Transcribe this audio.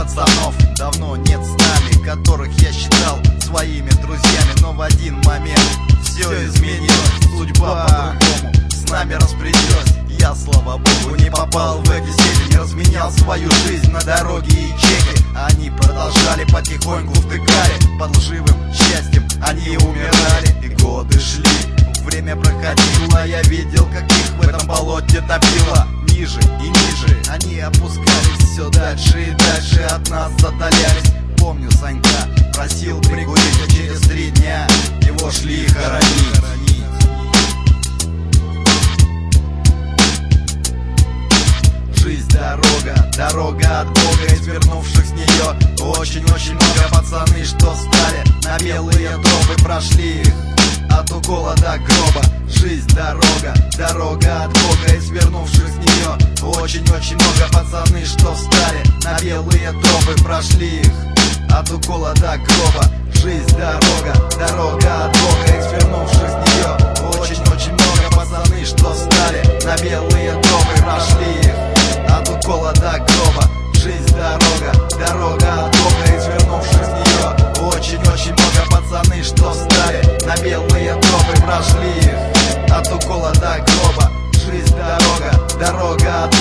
пацанов давно нет с нами, которых я считал своими друзьями. Но в один момент все изменилось, судьба по-другому с нами распорядилась. Я, слава богу, не попал в эти сети, не разменял свою жизнь на дороги и чеки. Они продолжали потихоньку втыкали, под лживым счастьем они умирали. И годы шли, время проходило, я видел, как их в этом болоте топило. Ниже и ниже они опускались, все дальше и дальше от нас отдалялись. Помню, Санька просил прикурить, а через 3 дня его шли хоронить. Жизнь дорога, дорога от Бога, и свернувших с нее очень-очень много. Пацаны, что встали на белые тропы, прошли их от укола до гроба. Жизнь дорога, дорога от Бога, и свернувших с нее очень-очень много. Пацаны, что встали на белые тропы, прошли их от укола до гроба. Жизнь дорога, дорога от Бога, и свернувших с нее очень-очень много. Пацаны, что встали на белые тропы, прошли их от укола до гроба. Жизнь дорога, дорога от Бога, и свернувших с нее очень-очень много. Пацаны, что встали на белые тропы, прошли их от укола до гроба. Жизнь дорога, дорога от